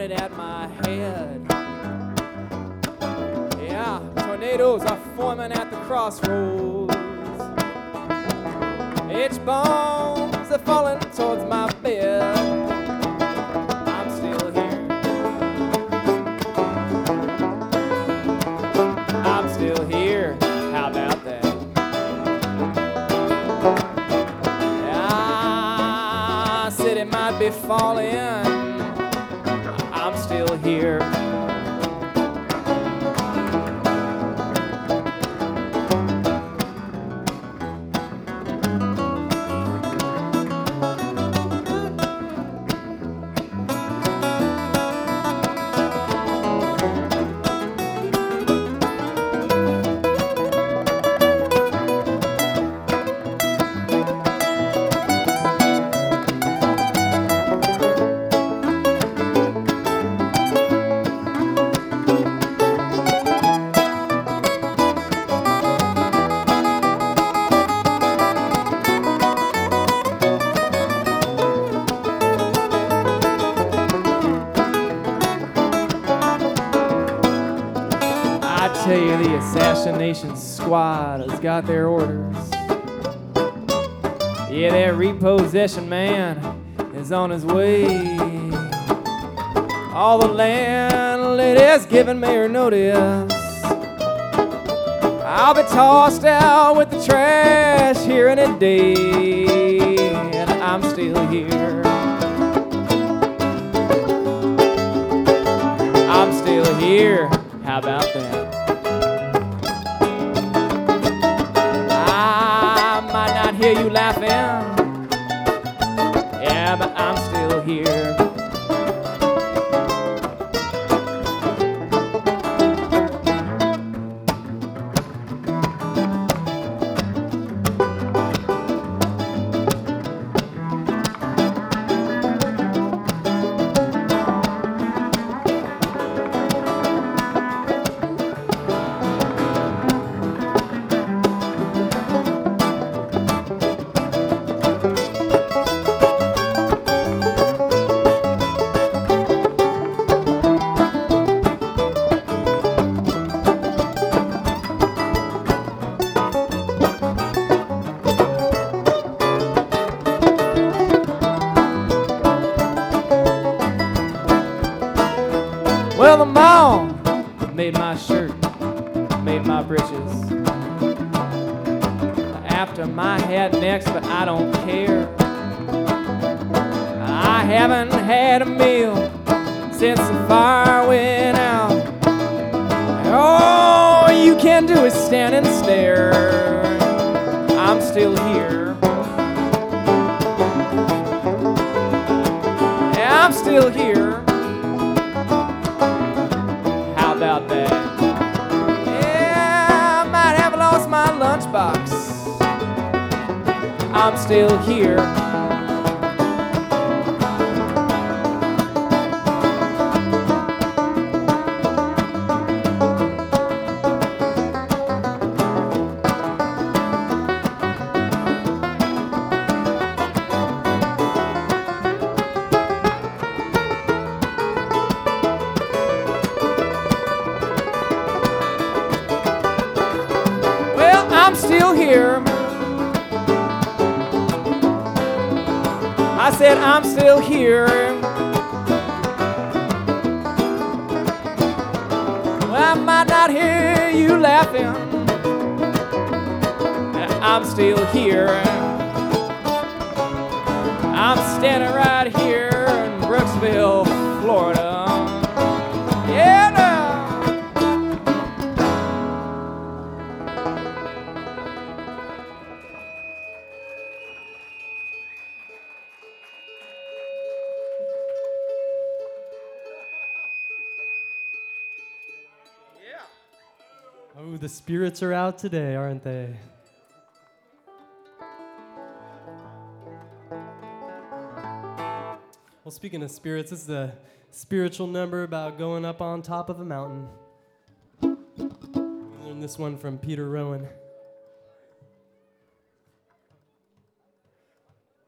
pointed at my head. Yeah, tornadoes are forming at the crossroads. H-bombs are falling towards my bed. I'm still here. I'm still here. How about that? Ah, city might be falling. I'm still here. I tell you, the assassination squad has got their orders. Yeah, that repossession man is on his way. All the landladies giving Mayor notice. I'll be tossed out with the trash here in a day, and I'm still here. I'm still here. How about that? I might not hear you laughing. Yeah, but I'm still here. Well, the mom made my shirt, made my breeches. After my hat next, but I don't care. I haven't had a meal since the fire went out. All you can do is stand and stare. I'm still here. Yeah, I'm still here. How about that? Yeah, I might have lost my lunchbox. I'm still here. I'm still here. I said I'm still here. Well, I might not hear you laughing. I'm still here. I'm standing right here in Brooksville, Florida. Yeah, now. Oh, the spirits are out today, aren't they? Well, speaking of spirits, this is a spiritual number about going up on top of a mountain. We learned this one from Peter Rowan.